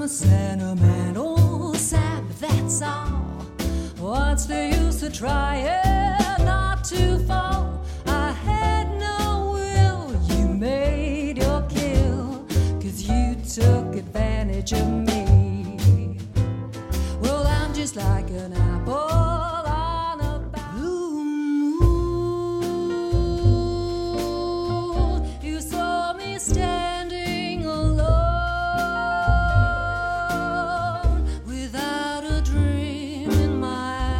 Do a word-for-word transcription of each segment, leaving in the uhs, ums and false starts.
a sentimental sap, that's all. What's the use of trying not to fall? I had no will, you made your kill, 'cause you took advantage of me. Well, I'm just like an apple on a blue moon. You saw me standing alone, without a dream in my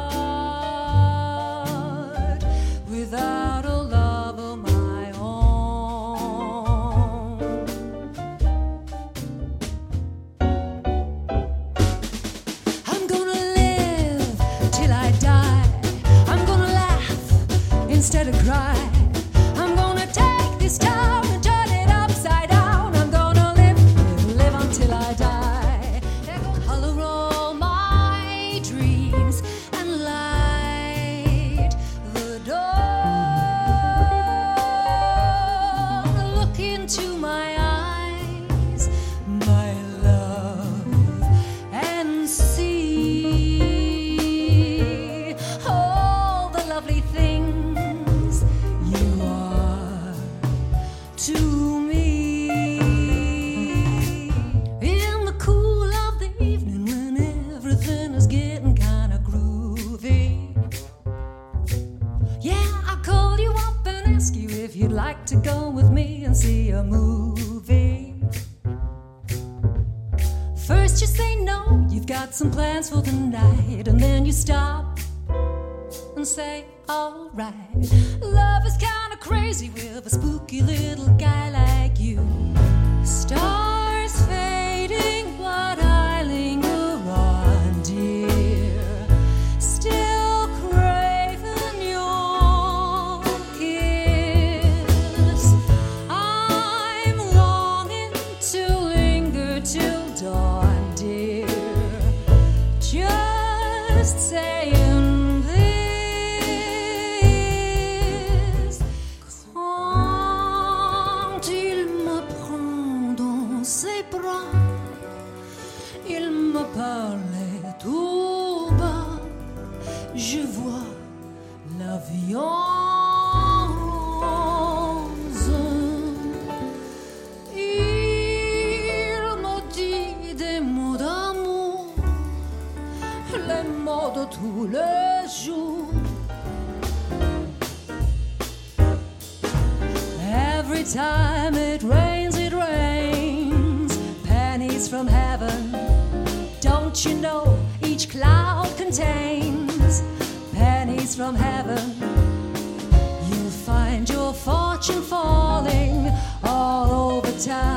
heart, without a love of my own. I'm gonna live till I die. I'm gonna laugh instead of cry. I'm gonna take this town and turn it upside down. I'm gonna live, live, live until I die. They're gonna color all my dreams and light the dawn. Look into my eyes, my love, and see all the lovely things you are to me. In the cool of the evening, when everything is getting kinda groovy, yeah, I'll call you up and ask you if you'd like to go with me and see a movie. First you say no, you've got some plans for the night, and then you stop and say, alright. Love is kinda crazy with a spooky little guy like you. Stars fading, but I linger on, dear, still craving your kiss. I'm longing to linger till dawn, dear, just saying this. Quand il me prend dans ses bras, il me parlait tout bas. Je vois la violence. Il me dit des mots d'amour, les mots de tous les jours. Every time it rains, it rains pennies from heaven. Don't you know each cloud contains pennies from heaven? You'll find your fortune falling all over town.